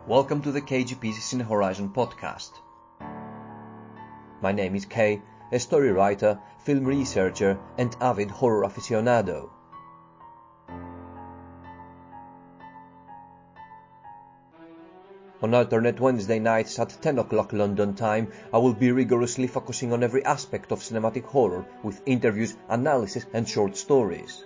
Welcome to the KG Pieces in Horizon podcast. My name is Kay, a story writer, film researcher and avid horror aficionado. On alternate Wednesday nights at 10 o'clock London time, I will be rigorously focusing on every aspect of cinematic horror with interviews, analysis and short stories.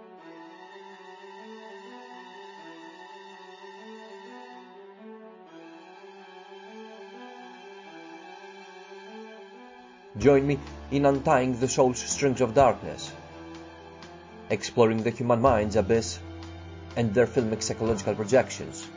Join me in untying the soul's strings of darkness, exploring the human mind's abyss and their filmic psychological projections.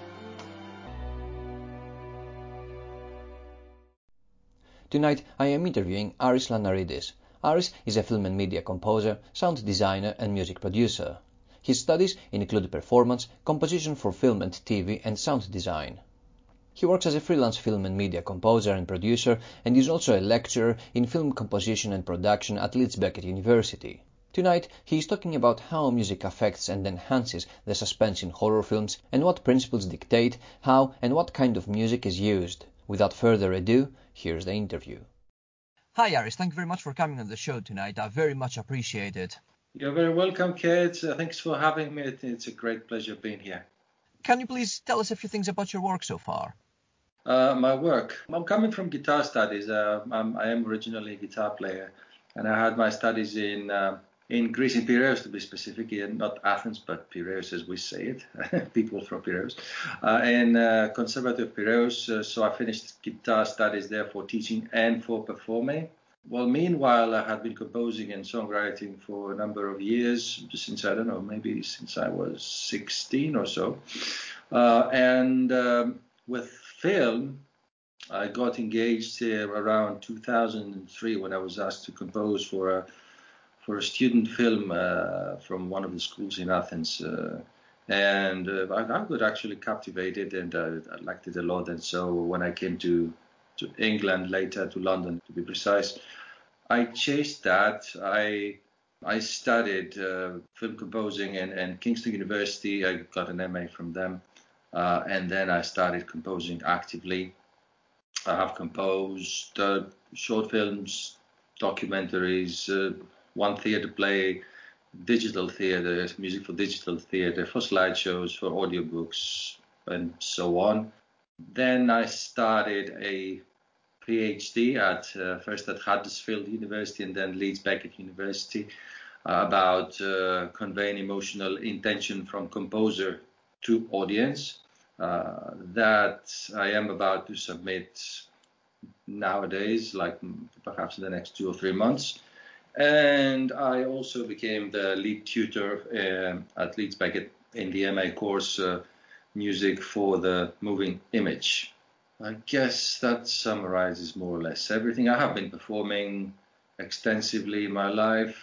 Tonight I am interviewing Aris Lanaridis. Aris is a film and media composer, sound designer and music producer. His studies include performance, composition for film and TV and sound design. He works as a freelance film and media composer and producer and is also a lecturer in film composition and production at Leeds Beckett University. Tonight he is talking about how music affects and enhances the suspense in horror films and what principles dictate how and what kind of music is used. Without further ado, here's the interview. Hi Aris, thank you very much for coming on the show tonight. I very much appreciate it. You're very welcome, Kate. Thanks for having me. It's a great pleasure being here. Can you please tell us a few things about your work so far? My work. I'm coming from guitar studies. I am originally a guitar player, and I had my studies in Greece, in Piraeus to be specific, not Athens, but Piraeus as we say it, people from Piraeus, in Conservative Piraeus. So I finished guitar studies there for teaching and for performing. Well, meanwhile, I had been composing and songwriting for a number of years, since, I don't know, maybe since I was 16 or so. With film, I got engaged around 2003 when I was asked to compose for a student film from one of the schools in Athens. I got actually captivated and I liked it a lot. And so when I came to England, later to London to be precise, I chased that. I studied film composing and Kingston University. I got an MA from them. And then I started composing actively. I have composed short films, documentaries, one theatre play, digital theatre, music for digital theatre, for slideshows, for audiobooks, and so on. Then I started a PhD first at Huddersfield University and then Leeds Beckett University about conveying emotional intention from composer to audience. That I am about to submit nowadays, like perhaps in the next 2 or 3 months. And I also became the lead tutor at Leeds Beckett in the MA course, Music for the Moving Image. I guess that summarizes more or less everything. I have been performing extensively in my life,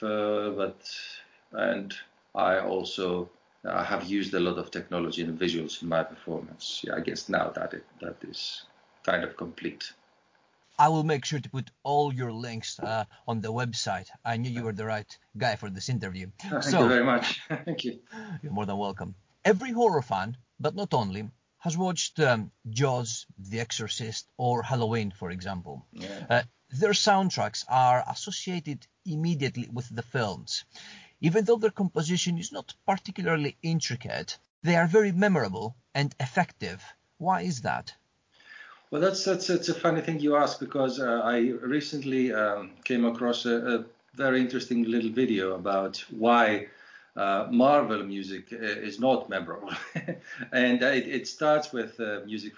and I also have used a lot of technology and visuals in my performance. Yeah, I guess now that is kind of complete. I will make sure to put all your links on the website. I knew you were the right guy for this interview. Thank you very much. Thank you. You're more than welcome. Every horror fan, but not only, has watched Jaws, The Exorcist, or Halloween, for example. Yeah. Their soundtracks are associated immediately with the films. Even though their composition is not particularly intricate, they are very memorable and effective. Why is that? Well, that's a funny thing you ask, because I recently came across a very interesting little video about why Marvel music is not memorable, and it starts with music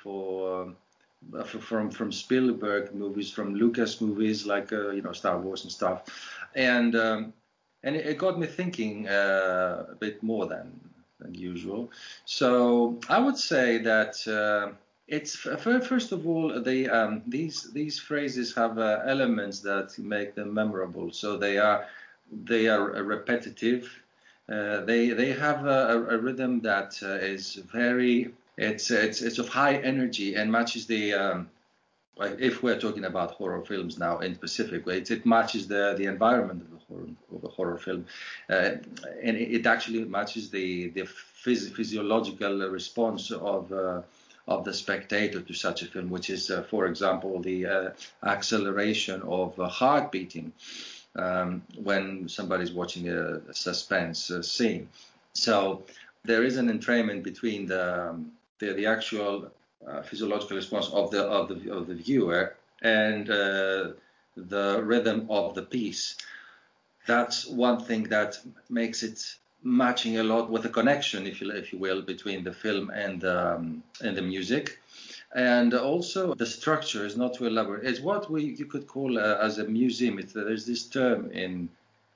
from Spielberg movies, from Lucas movies like Star Wars and stuff, and it got me thinking a bit more than usual. So I would say that it's first of all these phrases have elements that make them memorable. So they are repetitive. They have a rhythm that is very it's of high energy and matches the if we're talking about horror films now in specific, it matches the environment of a horror film, and it actually matches the physiological response of of the spectator to such a film, which is, for example, the acceleration of heart beating when somebody's watching a suspense scene. So there is an entrainment between the actual physiological response of the viewer and the rhythm of the piece. That's one thing that makes it matching a lot with the connection, if you will, between the film and the music. And also the structure is not too elaborate. It's what you could call as a museum. There's this term in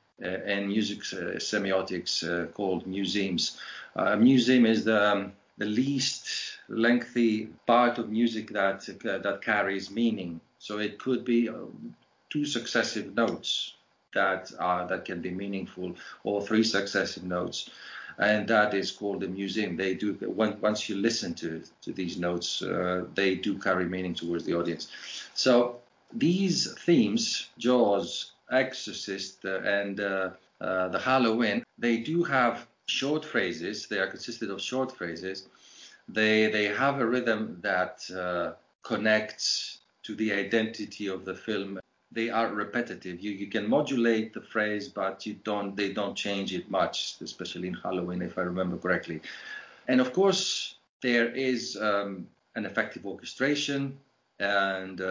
music semiotics called museums. A museum is the least lengthy part of music that carries meaning. So it could be two successive notes that can be meaningful, or three successive notes, and that is called a museum. They do, once you listen to these notes, they do carry meaning towards the audience. So these themes, Jaws, Exorcist, and the Halloween, they do have short phrases. They are consisted of short phrases. They have a rhythm that connects to the identity of the film. They are repetitive. You can modulate the phrase, but they don't change it much, especially in Halloween, if I remember correctly. And of course, there is an effective orchestration, and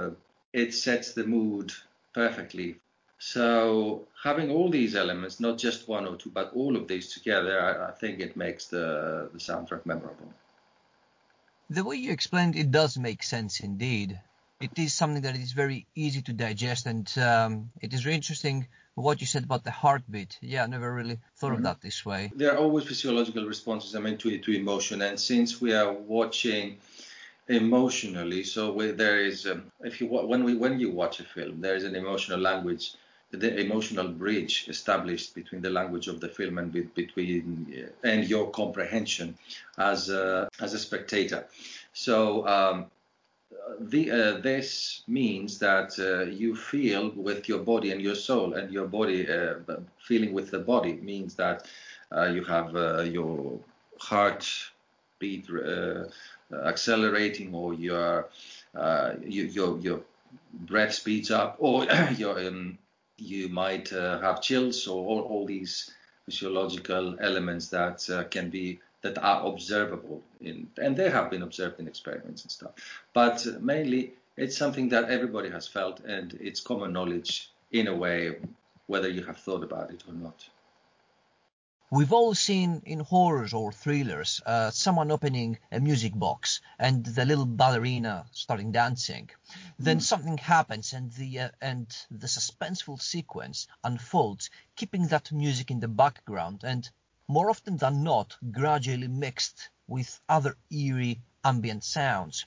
it sets the mood perfectly. So having all these elements, not just one or two, but all of these together, I think it makes the soundtrack memorable. The way you explained it does make sense indeed. It is something that is very easy to digest, and it is really interesting what you said about the heartbeat. Yeah, I never really thought of that this way. There are always physiological responses, to emotion, and since we are watching emotionally, so there is, when you watch a film, there is an emotional language, the emotional bridge established between the language of the film and and your comprehension as a spectator. So this means that you feel with your body and your soul, and your body feeling with the body means that you have your heart beat accelerating, or your breath speeds up, or you might have chills, or all these physiological elements that are observable and they have been observed in experiments and stuff. But mainly, it's something that everybody has felt, and it's common knowledge in a way, whether you have thought about it or not. We've all seen in horrors or thrillers someone opening a music box and the little ballerina starting dancing. Then something happens, and the suspenseful sequence unfolds, keeping that music in the background, and more often than not, gradually mixed with other eerie ambient sounds.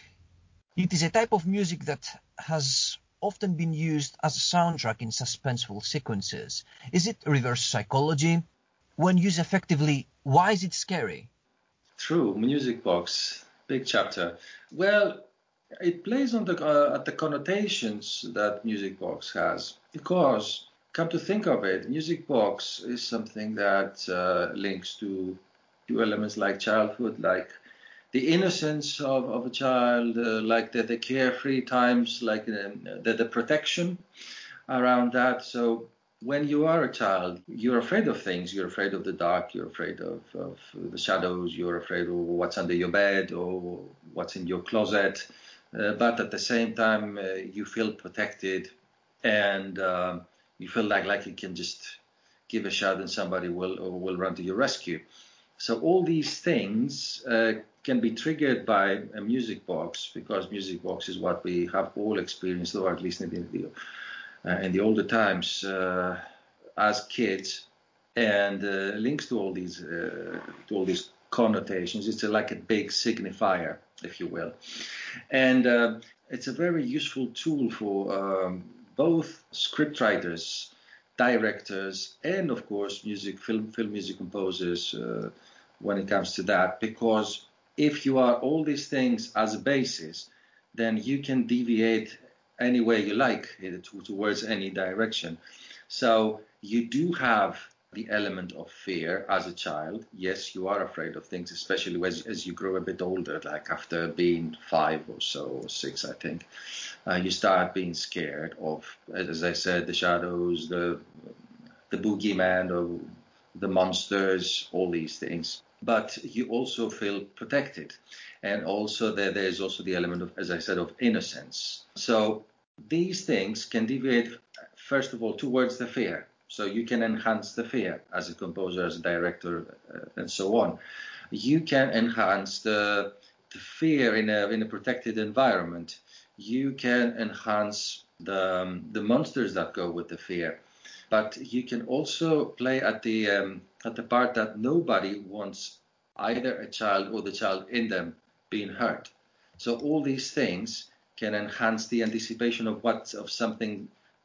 It is a type of music that has often been used as a soundtrack in suspenseful sequences. Is it reverse psychology? When used effectively, why is it scary? True, music box, big chapter. Well, it plays on at the connotations that music box has, because come to think of it, music box is something that links to elements like childhood, like the innocence of a child, like the carefree times, like the protection around that. So when you are a child, you're afraid of things. You're afraid of the dark. You're afraid of the shadows. You're afraid of what's under your bed or what's in your closet. But at the same time, you feel protected, and you feel like you can just give a shout and somebody will run to your rescue. So all these things can be triggered by a music box, because music box is what we have all experienced, or at least in the older times as kids, and links to all these connotations. It's like a big signifier, if you will, and it's a very useful tool for both scriptwriters, directors, and of course film music composers when it comes to that, because if you are all these things as a basis, then you can deviate any way you like towards any direction. So you do have the element of fear as a child. Yes, you are afraid of things, especially as you grow a bit older, like after being 5 or so, or 6, I think. You start being scared of, as I said, the shadows, the boogeyman, or the monsters, all these things. But you also feel protected. And also there's also the element of, as I said, of innocence. So these things can deviate, first of all, towards the fear. So you can enhance the fear as a composer, as a director, and so on. You can enhance the fear in a protected environment. You can enhance the monsters that go with the fear. But you can also play at the part that nobody wants either a child or the child in them being hurt. So all these things can enhance the anticipation of something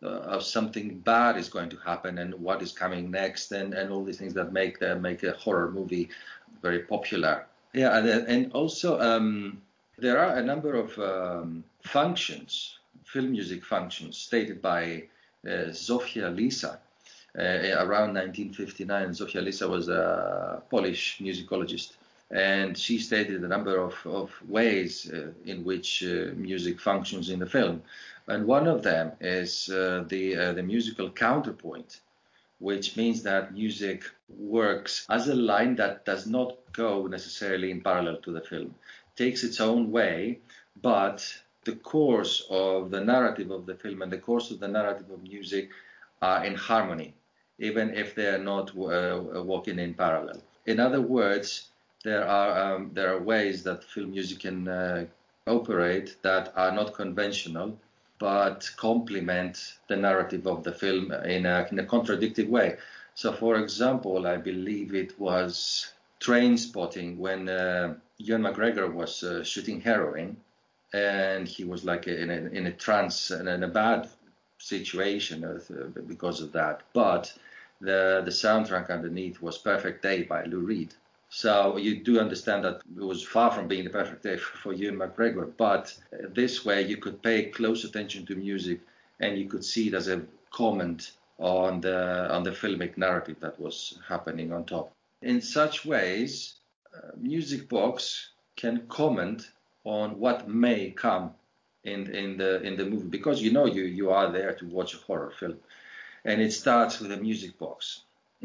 bad is going to happen and what is coming next, and all these things that make a horror movie very popular. Yeah, and also there are a number of functions, film music functions, stated by Zofia Lissa around 1959. Zofia Lissa was a Polish musicologist, and she stated a number of ways in which music functions in the film. And one of them is the musical counterpoint, which means that music works as a line that does not go necessarily in parallel to the film, takes its own way, but the course of the narrative of the film and the course of the narrative of music are in harmony, even if they are not walking in parallel. In other words, there are ways that film music can operate that are not conventional, but complement the narrative of the film in a contradictory way. So, for example, I believe it was Trainspotting when Ewan McGregor was shooting heroin, and he was like in a trance and in a bad situation because of that. But the soundtrack underneath was Perfect Day by Lou Reed. So you do understand that it was far from being the perfect day for Ewan McGregor, but this way you could pay close attention to music and you could see it as a comment on the filmic narrative that was happening on top. In such ways, Music Box can comment on what may come in the movie, because you are there to watch a horror film, and it starts with a music box.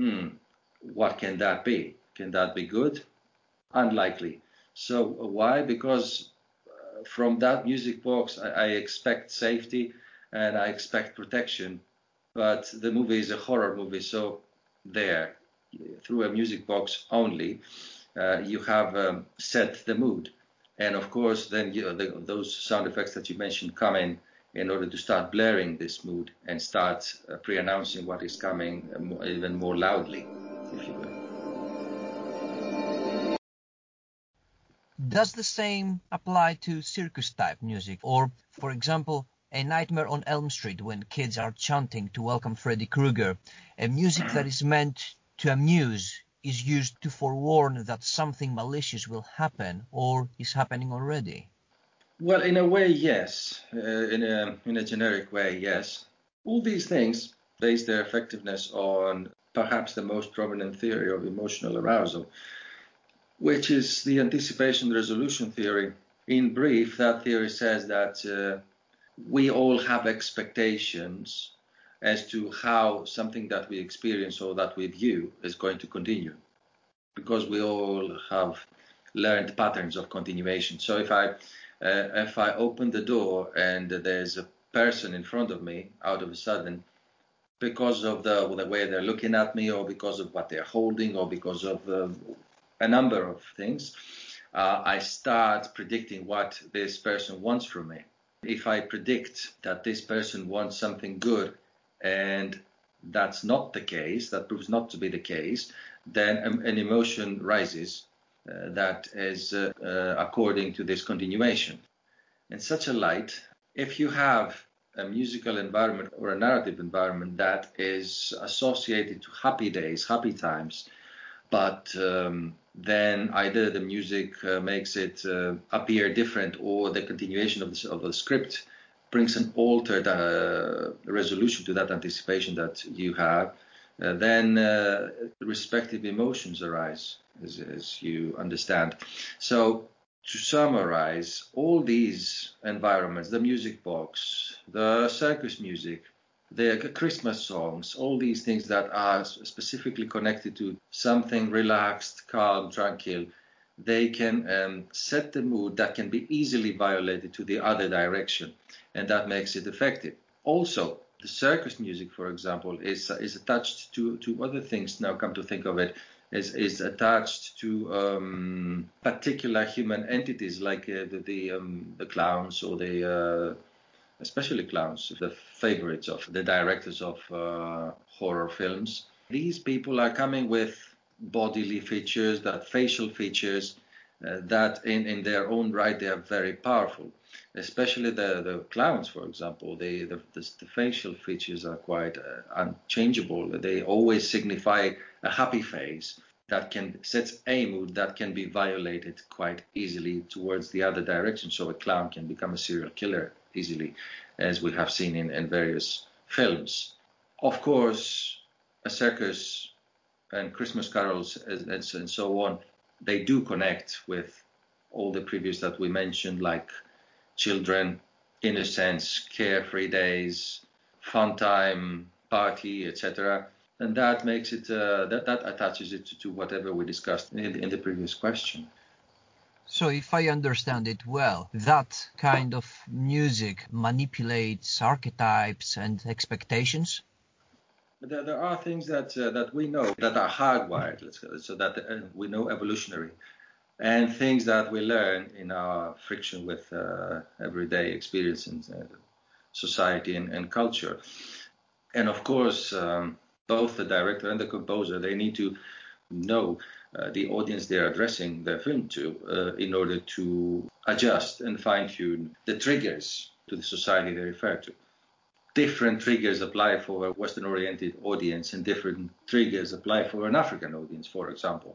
What can that be? Can that be good? Unlikely. So why? Because from that music box, I expect safety and I expect protection. But the movie is a horror movie, so there, through a music box only, you have set the mood. And of course, then those sound effects that you mentioned come in order to start blaring this mood and start pre-announcing what is coming even more loudly, if you will. Does the same apply to circus-type music? Or, for example, A Nightmare on Elm Street, when kids are chanting to welcome Freddy Krueger, a music that is meant to amuse is used to forewarn that something malicious will happen or is happening already? Well, in a way, yes. In a generic way, yes. All these things base their effectiveness on perhaps the most prominent theory of emotional arousal, which is the anticipation resolution theory. In brief, that theory says that we all have expectations as to how something that we experience or that we view is going to continue, because we all have learned patterns of continuation. So if I open the door and there's a person in front of me out of a sudden, because of the way they're looking at me, or because of what they're holding, or because of a number of things, I start predicting what this person wants from me. If I predict that this person wants something good and that's not the case, that proves not to be the case, then an emotion rises that is according to this continuation. In such a light, if you have a musical environment or a narrative environment that is associated to happy days, happy times, but then either the music makes it appear different, or the continuation of the script brings an altered resolution to that anticipation that you have, then respective emotions arise, as you understand. So to summarize, all these environments, the music box, the circus music, the Christmas songs, all these things that are specifically connected to something relaxed, calm, tranquil, they can set the mood that can be easily violated to the other direction, and that makes it effective. Also, the circus music, for example, is attached to other things. Now, come to think of it, is attached to particular human entities like the clowns or especially clowns, the favorites of the directors of horror films. These people are coming with bodily features, that facial features, that in their own right they are very powerful. Especially the clowns, for example, the facial features are quite unchangeable. They always signify a happy face that sets a mood that can be violated quite easily towards the other direction. So a clown can become a serial killer easily, as we have seen in various films. Of course, a circus and Christmas carols and so on, they do connect with all the previous that we mentioned, like children, innocence, carefree days, fun time, party, etc. And that makes it that attaches it to whatever we discussed in the previous question. So if I understand it well, that kind of music manipulates archetypes and expectations? There are things that we know that are hardwired, so that we know evolutionary, and things that we learn in our friction with everyday experience in society and culture. And of course, both the director and the composer, they need to know the audience they're addressing their film to in order to adjust and fine-tune the triggers to the society they refer to. Different triggers apply for a Western-oriented audience and different triggers apply for an African audience, for example.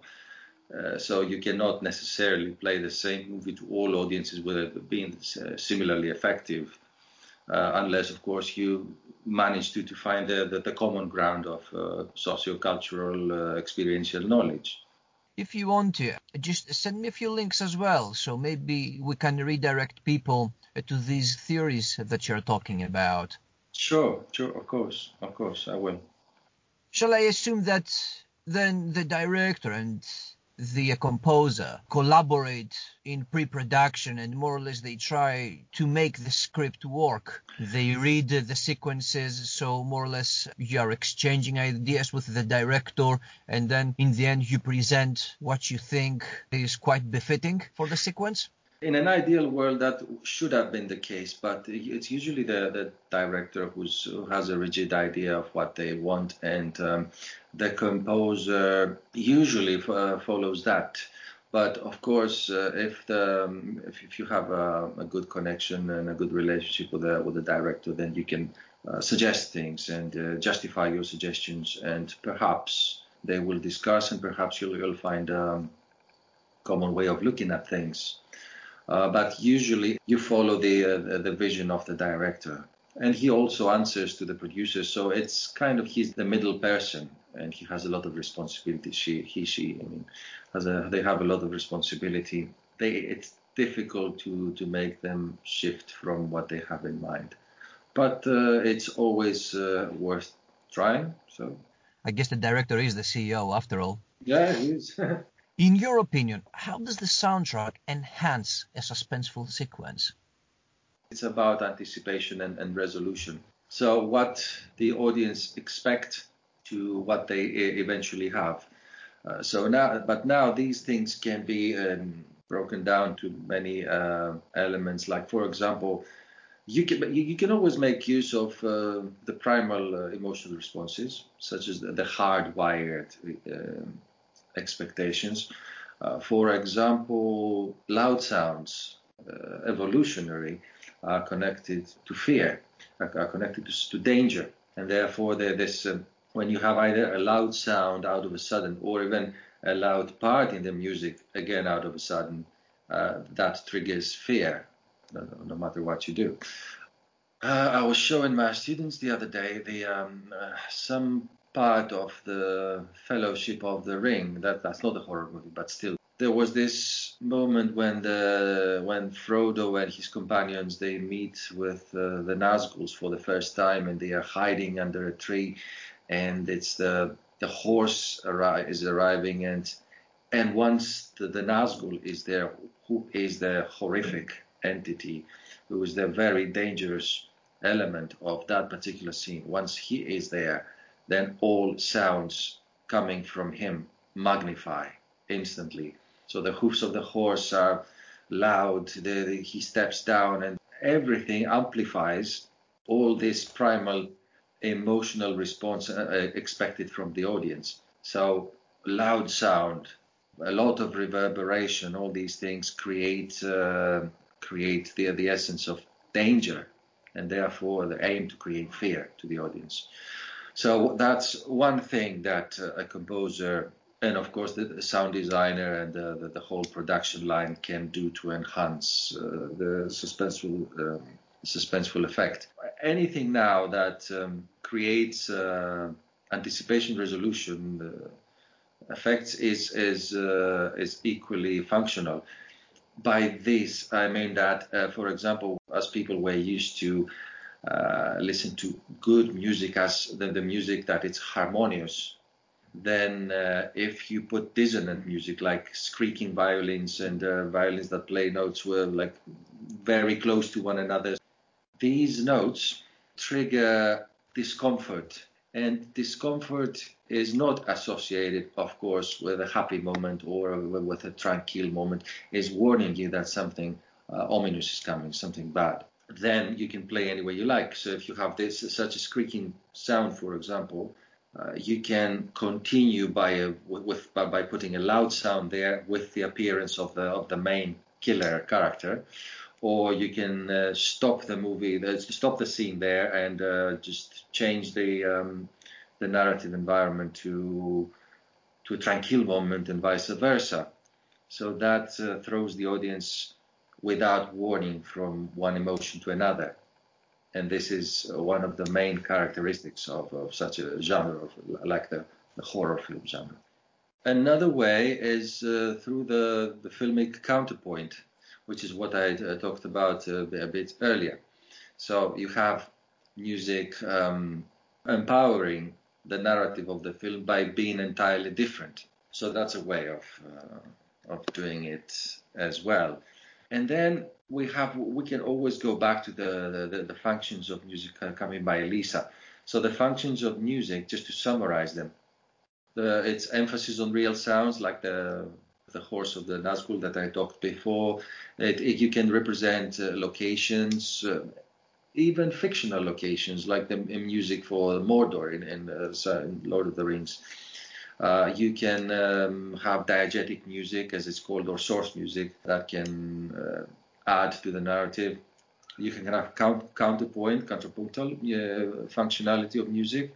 So you cannot necessarily play the same movie to all audiences with it being similarly effective, unless, of course, you manage to find the common ground of socio-cultural experiential knowledge. If you want to, just send me a few links as well, so maybe we can redirect people to these theories that you're talking about. Sure, of course, I will. Shall I assume that then the director and the composer collaborate in pre-production and more or less they try to make the script work? They read the sequences, so more or less you are exchanging ideas with the director, and then in the end you present what you think is quite befitting for the sequence? In an ideal world, that should have been the case, but it's usually the director who has a rigid idea of what they want, and the composer usually follows that. But of course, if you have a good connection and a good relationship with the director, then you can suggest things and justify your suggestions, and perhaps they will discuss, and perhaps you'll find a common way of looking at things. But usually you follow the vision of the director, and he also answers to the producer. So it's kind of he's the middle person, and he has a lot of responsibility. She, they have a lot of responsibility. It's difficult to make them shift from what they have in mind, but it's always worth trying. So I guess the director is the CEO after all. Yeah, he is. In your opinion, how does the soundtrack enhance a suspenseful sequence? It's about anticipation and resolution. So what the audience expect to what they eventually have. Now these things can be broken down to many elements. Like, for example, you can always make use of the primal emotional responses, such as the hardwired expectations. For example, loud sounds, evolutionary, are connected to fear, are connected to danger, and therefore when you have either a loud sound out of a sudden, or even a loud part in the music again out of a sudden, that triggers fear, no matter what you do. I was showing my students the other day some part of the Fellowship of the Ring. That's not a horror movie, but still. There was this moment when Frodo and his companions, they meet with the Nazguls for the first time, and they are hiding under a tree, and it's the horse is arriving, and once the Nazgul is there, who is the horrific entity, who is the very dangerous element of that particular scene. Once he is there, then all sounds coming from him magnify instantly. So the hoofs of the horse are loud, he steps down, and everything amplifies all this primal emotional response expected from the audience. So loud sound, a lot of reverberation, all these things create the essence of danger, and therefore the aim to create fear to the audience. So that's one thing that a composer, and of course the sound designer and the whole production line can do to enhance the suspenseful effect. Anything now that creates anticipation resolution effects is equally functional. By this I mean that, for example, as people were used to listen to good music as the music that it's harmonious, then if you put dissonant music like squeaking violins and violins that play notes were like very close to one another, these notes trigger discomfort, and discomfort is not associated, of course, with a happy moment or with a tranquil moment. It's warning you that something ominous is coming, something bad. Then you can play any way you like. So if you have such a squeaking sound, for example, you can continue by putting a loud sound there with the appearance of the main killer character, or you can stop the scene there and just change the narrative environment to a tranquil moment and vice versa. So that throws the audience without warning from one emotion to another. And this is one of the main characteristics of such a genre, like the horror film genre. Another way is through the filmic counterpoint, which is what I talked about a bit earlier. So you have music empowering the narrative of the film by being entirely different. So that's a way of doing it as well. And then we can always go back to the functions of music coming by Elisa. So the functions of music, just to summarize them, its emphasis on real sounds, like the horse of the Nazgul that I talked before. You can represent locations, even fictional locations, like the music for Mordor in Lord of the Rings. You can have diegetic music, as it's called, or source music that can add to the narrative. You can have contrapuntal functionality of music,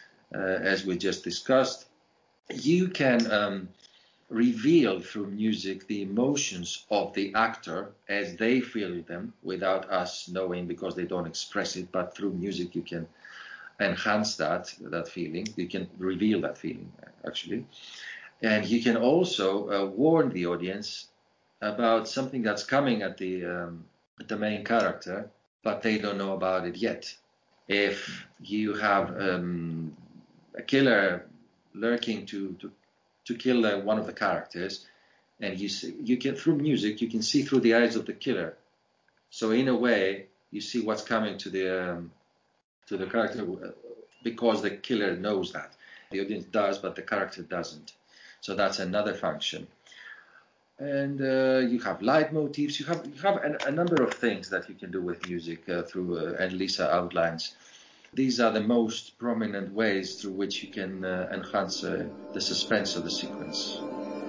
as we just discussed. You can reveal through music the emotions of the actor as they feel them without us knowing, because they don't express it, but through music you can enhance that feeling. You can reveal that feeling, actually. And you can also warn the audience about something that's coming at the main character, but they don't know about it yet. If you have a killer lurking to kill one of the characters, and you can, through music, you can see through the eyes of the killer. So in a way, you see what's coming to the character, because the killer knows that. The audience does, but the character doesn't. So that's another function. And you have leitmotifs. You have a number of things that you can do with music through and Lisa outlines. These are the most prominent ways through which you can enhance the suspense of the sequence.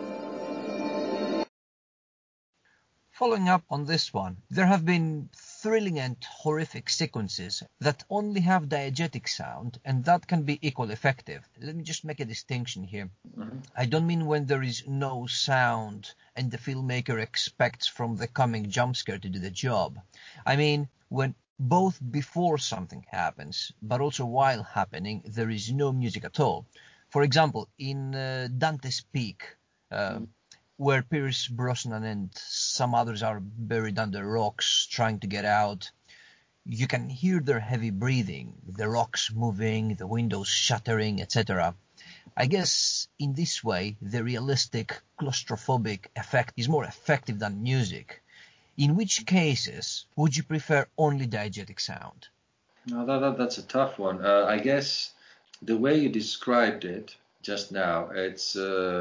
Following up on this one, there have been thrilling and horrific sequences that only have diegetic sound, and that can be equally effective. Let me just make a distinction here. Mm-hmm. I don't mean when there is no sound and the filmmaker expects from the coming jump scare to do the job. I mean when both before something happens, but also while happening, there is no music at all. For example, in Dante's Peak, uh, where Pierce Brosnan and some others are buried under rocks trying to get out, you can hear their heavy breathing, the rocks moving, the windows shattering, etc. I guess in this way, the realistic claustrophobic effect is more effective than music. In which cases would you prefer only diegetic sound? No, that's a tough one. I guess the way you described it just now, it's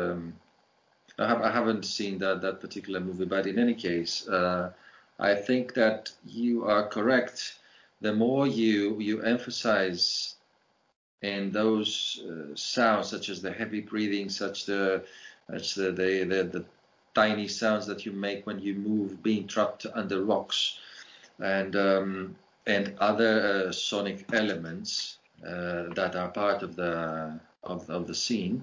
I haven't seen that particular movie, but in any case, I think that you are correct. The more you emphasize in those sounds, such as the heavy breathing, the tiny sounds that you make when you move, being trapped under rocks, and other sonic elements that are part of the scene,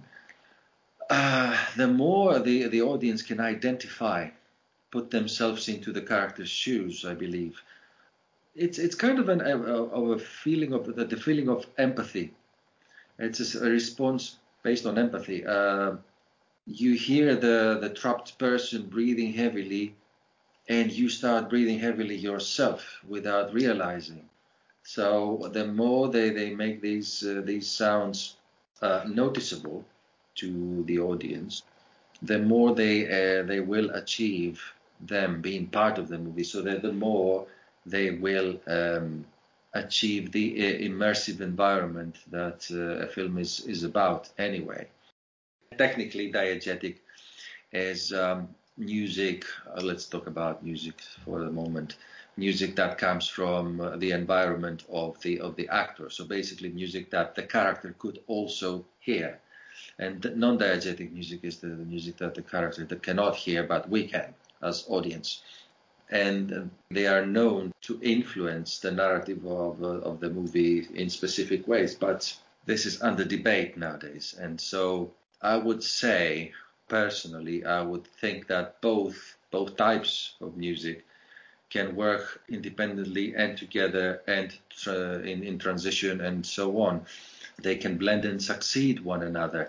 the more the audience can identify, put themselves into the character's shoes. I believe it's kind of a feeling of the feeling of empathy. It's a response based on empathy. You hear the trapped person breathing heavily, and you start breathing heavily yourself without realizing. So the more they make these sounds noticeable to the audience, the more they will achieve them being part of the movie. So that the more they will achieve the immersive environment that a film is about anyway. Technically, diegetic is music. Let's talk about music for a moment. Music that comes from the environment of the actor. So basically, music that the character could also hear. And non-diegetic music is the music that the character that cannot hear, but we can as audience. And they are known to influence the narrative of the movie in specific ways. But this is under debate nowadays. And so I would say, personally, I would think that both types of music can work independently and together and in transition and so on. They can blend and succeed one another.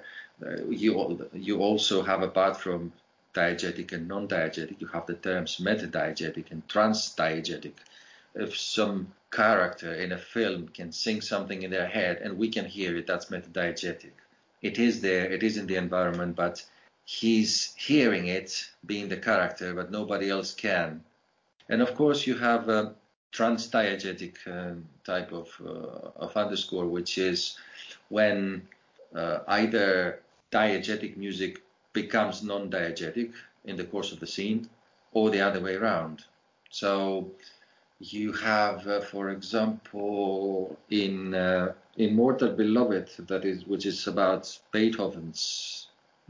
You also have, apart from diegetic and non-diegetic, you have the terms meta-diegetic and trans-diegetic. If some character in a film can sing something in their head and we can hear it, that's meta-diegetic. It is there, it is in the environment, but he's hearing it, being the character, but nobody else can. And of course, you have a trans-diegetic type of underscore, which is when either diegetic music becomes non-diegetic in the course of the scene, or the other way around. So you have, for example, in Immortal Beloved, which is about Beethoven's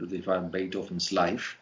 life.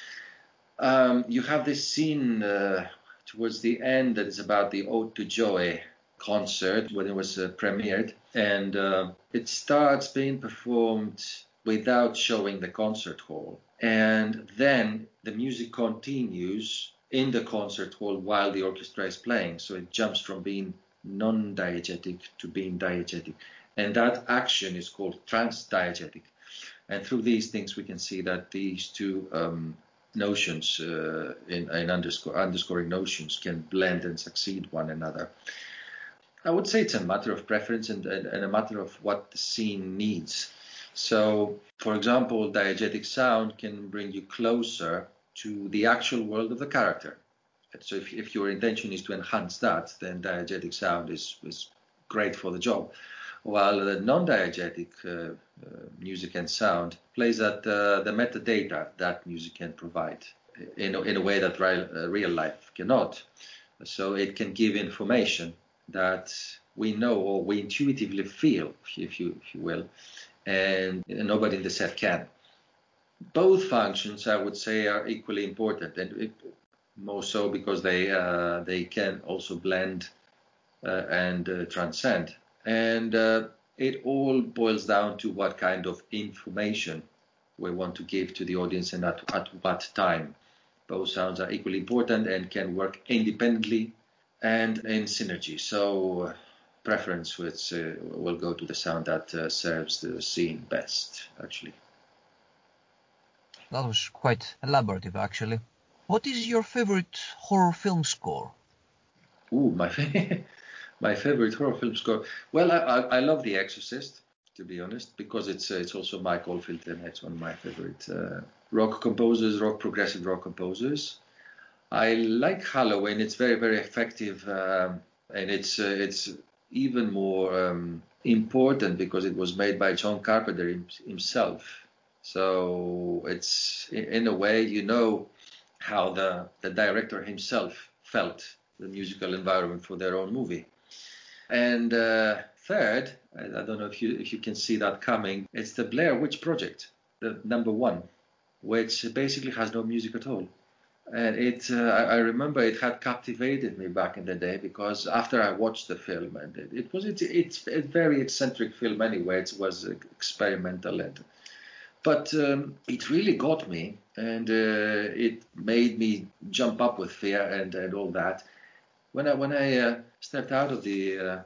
You have this scene towards the end that is about the Ode to Joy concert when it was premiered, and it starts being performed without showing the concert hall, and then the music continues in the concert hall while the orchestra is playing, so it jumps from being non-diegetic to being diegetic, and that action is called trans-diegetic. And through these things we can see that these two notions in underscoring notions can blend and succeed one another. I would say it's a matter of preference and a matter of what the scene needs. So, for example, diegetic sound can bring you closer to the actual world of the character. So if your intention is to enhance that, then diegetic sound is great for the job. While the non-diegetic music and sound plays at the metadata that music can provide in a way that real life cannot. So it can give information that we know or we intuitively feel, if you will, and nobody in the set can. Both functions, I would say, are equally important, and more so because they can also blend and transcend. And it all boils down to what kind of information we want to give to the audience and at what time. Both sounds are equally important and can work independently and in synergy. So preference which will go to the sound that serves the scene best, actually. That was quite elaborative, actually. What is your favorite horror film score? Ooh, my favorite horror film score. Well, I love The Exorcist, to be honest, because it's also Mike Oldfield, and it's one of my favorite progressive rock composers. I like Halloween. It's very, very effective, and it's even more important because it was made by John Carpenter himself. So it's in a way, you know, how the director himself felt the musical environment for their own movie. And third, I don't know if you can see that coming, it's the Blair Witch Project, the number one, which basically has no music at all. And I remember it had captivated me back in the day because after I watched the film, and it's a very eccentric film anyway. It was experimental, but it really got me, and it made me jump up with fear and all that. When I stepped out of the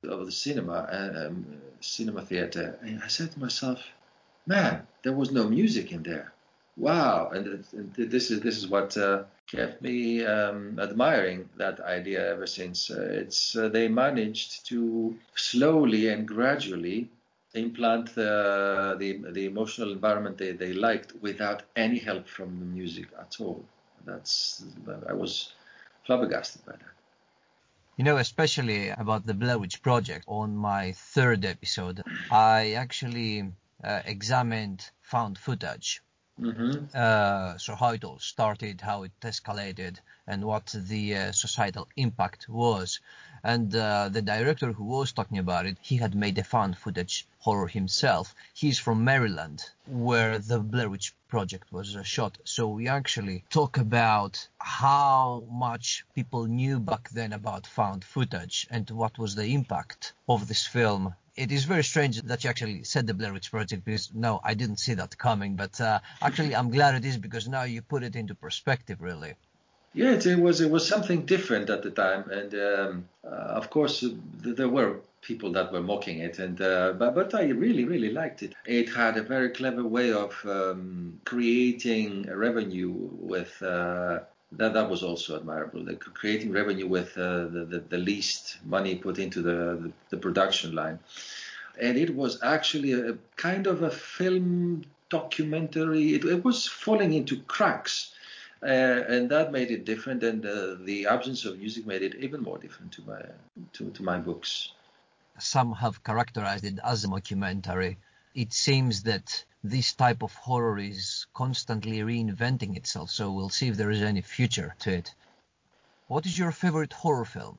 cinema theater, and I said to myself, "Man, there was no music in there. Wow!" And this is what kept me admiring that idea ever since. They managed to slowly and gradually implant the emotional environment they liked without any help from the music at all. I was flabbergasted by that. You know, especially about the Blair Witch Project, on my third episode, I actually examined found footage. Mm-hmm. So how it all started, how it escalated, and what the societal impact was. And the director who was talking about it, he had made a found footage horror himself. He's from Maryland, where the Blair Witch Project was shot. So we actually talk about how much people knew back then about found footage and what was the impact of this film. It is very strange that you actually said the Blair Witch Project, because no, I didn't see that coming. But actually, I'm glad it is, because now you put it into perspective, really. Yeah, it was something different at the time, and of course there were people that were mocking it, and but I really liked it. It had a very clever way of creating revenue with. That was also admirable. Creating revenue with the least money put into the production line. And it was actually a kind of a film documentary. It was falling into cracks. And that made it different, and the absence of music made it even more different to my books. Some have characterized it as a mockumentary. It seems that this type of horror is constantly reinventing itself, so we'll see if there is any future to it. What is your favorite horror film?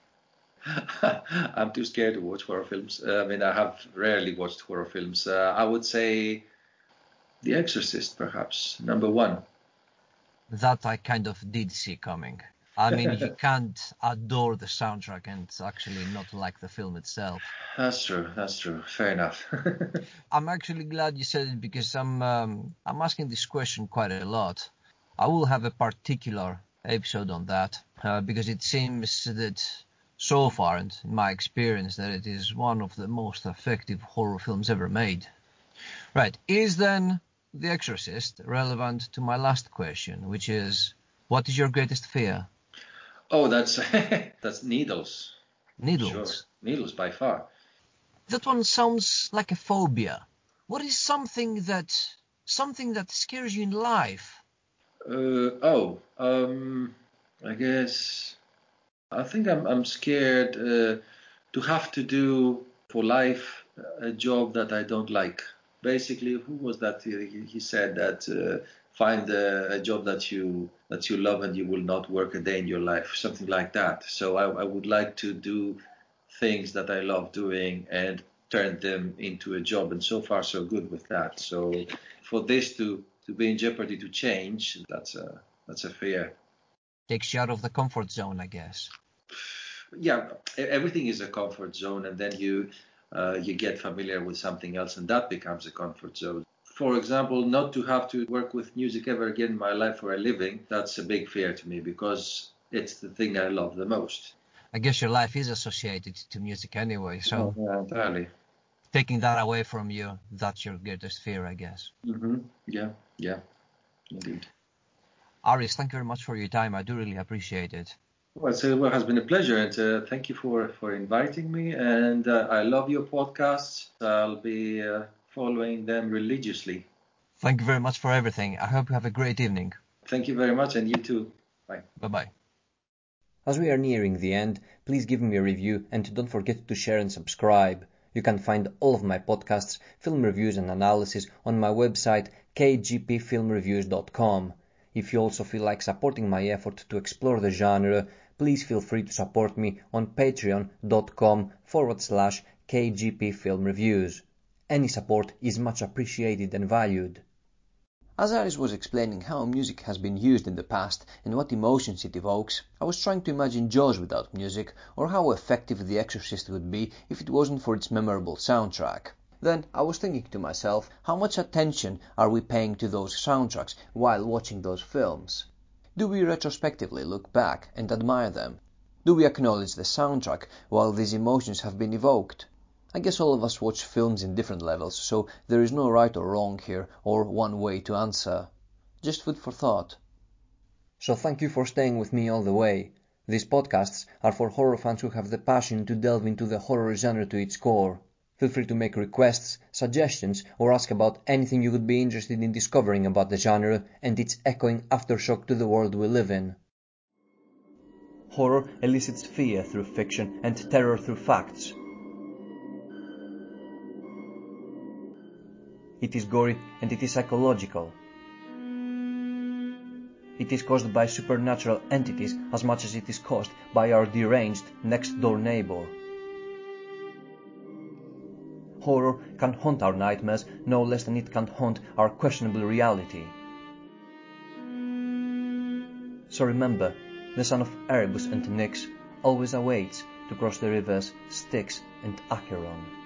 I'm too scared to watch horror films. I mean, I have rarely watched horror films. I would say The Exorcist, perhaps, number one. That I kind of did see coming. I mean, you can't adore the soundtrack and actually not like the film itself. That's true. Fair enough. I'm actually glad you said it, because I'm asking this question quite a lot. I will have a particular episode on that, because it seems that so far, and in my experience, that it is one of the most effective horror films ever made. Right, is then The Exorcist relevant to my last question, which is, what is your greatest fear? Oh, that's needles. Needles. Sure, needles by far. That one sounds like a phobia. What is something that scares you in life? I guess I think I'm scared to have to do for life a job that I don't like. Basically, who was that? He said that find a job that you love and you will not work a day in your life, something like that. So I would like to do things that I love doing and turn them into a job. And so far, so good with that. So for this to be in jeopardy to change, that's a fear. Takes you out of the comfort zone, I guess. Yeah, everything is a comfort zone, and then you get familiar with something else, and that becomes a comfort zone. For example, not to have to work with music ever again in my life for a living, that's a big fear to me because it's the thing I love the most. I guess your life is associated to music anyway, so Yeah, entirely. taking that away from you, that's your greatest fear, I guess. Yeah, indeed. Aris, thank you very much for your time. I do really appreciate it. Well, it has been a pleasure, and thank you for inviting me. And I love your podcasts. I'll be following them religiously. Thank you very much for everything. I hope you have a great evening. Thank you very much, and you too. Bye. Bye-bye. As we are nearing the end, please give me a review and don't forget to share and subscribe. You can find all of my podcasts, film reviews and analysis on my website kgpfilmreviews.com. If you also feel like supporting my effort to explore the genre, please feel free to support me on patreon.com/kgpfilmreviews. Any support is much appreciated and valued. As Aris was explaining how music has been used in the past and what emotions it evokes, I was trying to imagine Jaws without music, or how effective The Exorcist would be if it wasn't for its memorable soundtrack. Then I was thinking to myself, how much attention are we paying to those soundtracks while watching those films? Do we retrospectively look back and admire them? Do we acknowledge the soundtrack while these emotions have been evoked? I guess all of us watch films in different levels, so there is no right or wrong here, or one way to answer. Just food for thought. So thank you for staying with me all the way. These podcasts are for horror fans who have the passion to delve into the horror genre to its core. Feel free to make requests, suggestions, or ask about anything you would be interested in discovering about the genre and its echoing aftershock to the world we live in. Horror elicits fear through fiction and terror through facts. It is gory and it is psychological. It is caused by supernatural entities as much as it is caused by our deranged next-door neighbor. Horror can haunt our nightmares no less than it can haunt our questionable reality. So remember, the son of Erebus and Nyx always awaits to cross the rivers Styx and Acheron.